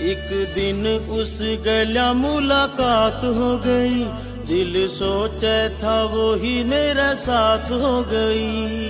एक दिन उस गल्या मुलाकात हो गई, दिल सोचे था वो ही मेरा साथ हो गई।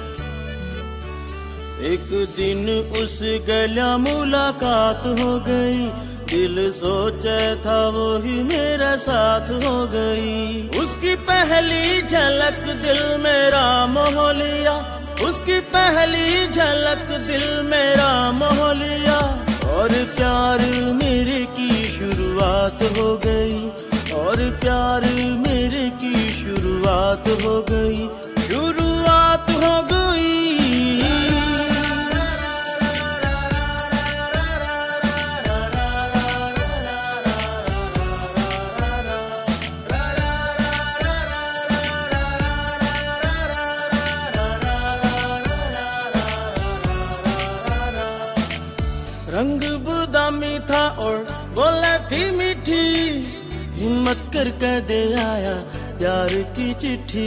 एक दिन उस गल्या मुलाकात हो गई, दिल सोचे था वो ही मेरा साथ हो गई। उसकी पहली झलक दिल मेरा मोह लिया, उसकी पहली झलक दिल मेरा मोह लिया, और प्यार मेरे की शुरुआत हो गई, और प्यार मेरे की शुरुआत हो गई, शुरुआत हो गई। रंग बादामी था और बोले थी मीठी, हिम्मत कर कह दे आया प्यार की चिट्ठी।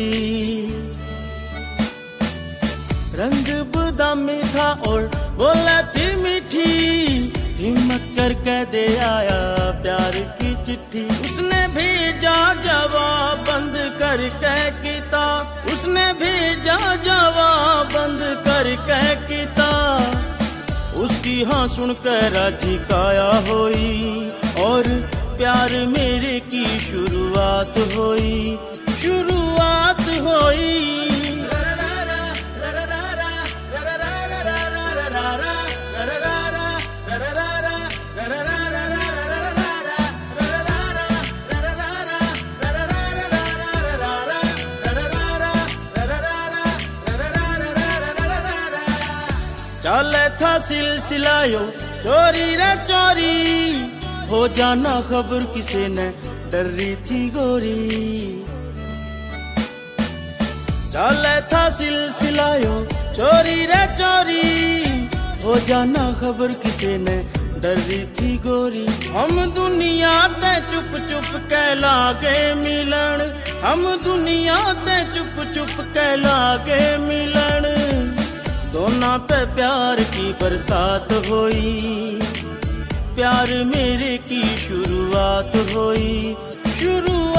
रंग बादामी था और बोले थी मीठी, हिम्मत कर कह दे आया प्यार की चिट्ठी। उसने भेजा जवाब बंद कर कह किताब, उसने भेजा जवाब बंद कर कह किताब। उसकी हाँ सुनकर राजी काया होई, और प्यार मेरे की शुरुआत होई, शुरुआत होई। चले था सिलसिलायो चोरी रे चोरी, हो जाना खबर किसे ने डर रही थी गोरी। चले था सिलसिलायो चोरी रे चोरी, हो जाना खबर किसे ने डर रही थी गोरी। हम दुनिया ते चुप चुप कह लागे मिलन, हम दुनिया ते चुप चुप कह लागे मिलन। दोनों पे प्यार की बरसात होई, प्यार मेरे की शुरुआत होई, शुरुआत।